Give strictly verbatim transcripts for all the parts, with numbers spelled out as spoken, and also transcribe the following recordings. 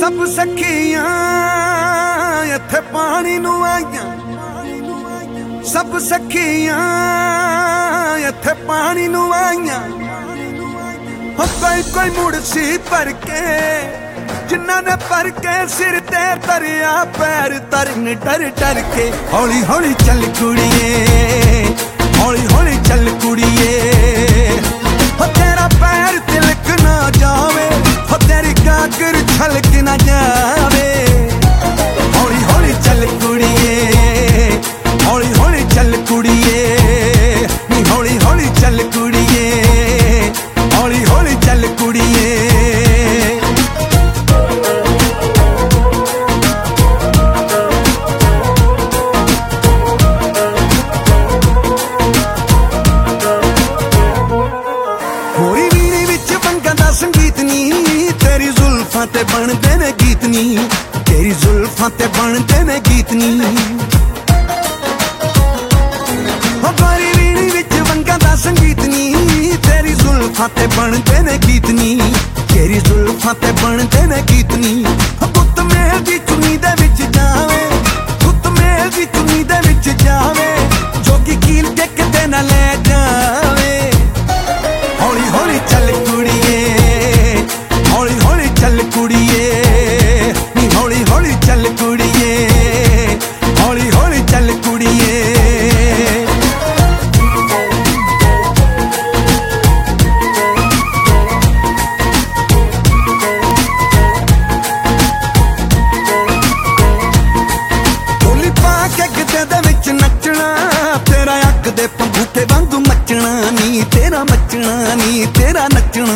सब सखियां इत्थे पानी नू आईयां, सब सखियां इत्थे पानी नू आईयां। कोई कोई मुड़सी भर के जिन्ना ने भर के सिर ते तरिया पैर तरन डर डर के। हौली हौली चल कुड़िए, हौली हौली चल कुड़िए, हो तेरा पैर तिलक ना जावे, हो तेरी गागर छलक ना जावे। हौली हौली चल कुड़िए, हौली हौली चल कुड़िए, नी हौली हौली चल कुड़िए, हौली हौली चल कुड़िए। होरी वीणी विच वंगां दा संगीत नी, तेरी जुल्फां ते बनदे ने गीत नी, तेरी जुल्फां ते बनदे ने गीत नी। हो गोरी वीणी विच वंगां दा संगीत नी, तेरी जुल्फां ते बनदे ने गीत नी, तेरी जुल्फां ते बनदे ने गीत नी। पुत मेल दी चुनी दे विच जावे, पुत मेल दी चुनी दे विच जावे, जोगी कील के किते ना ले जावे। हौली हौली चल कुड़िए, हौली हौली चल कुड़िए, नी हौली हौली चल कुड़िए, हौली हौली चल कुड़िए। ढोली पा के गिद्दे दे विच नचना, तेरा अग दे पंबूटे वांगू मचना नी, तेरा मचना नी, तेरा नचना।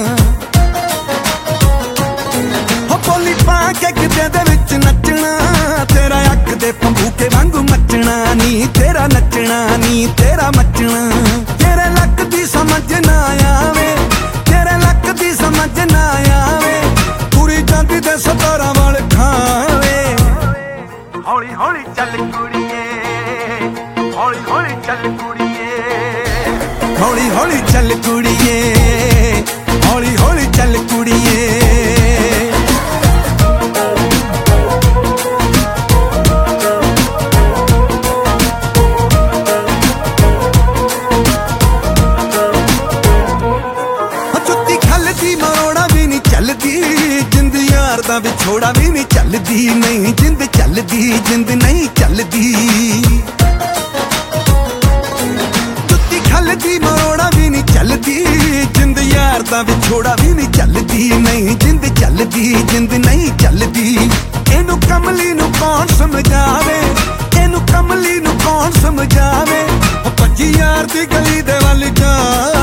हो बोली पा के गिद्दे दे विच नचना, तेरा अग दे पंबूटे वांगू मचना नी, तेरा नचना नी, तेरा मचना। तेरे लक दी समझ ना आवे, तेरे लक दी समझ ना आवे, तुरी जांदी ते सतारा वाल खावे। हौली हौली चल कुड़िए, हौली हौली चल कुड़िए, हौली हौली चल कुड़िए, हौली हौली चल कुड़िए। जुत्ती खलदी मरोड़ा भी नहीं चलदी, जिंद यार दा विछोड़ा भी नहीं चलदी, नहीं जिंद चलदी, जिंद नहीं चलदी। जुत्ती खलदी मरोड़ा भी नहीं चलदी, जिंद यार दा विछोड़ा भी नहीं चलदी, नहीं जिंद चलदी, जिंद नहीं चलदी। इनू कमली नू कौन समझावे, इनू कमली नू कौन समझावे, भज्जी यार दी गली दे वल जा।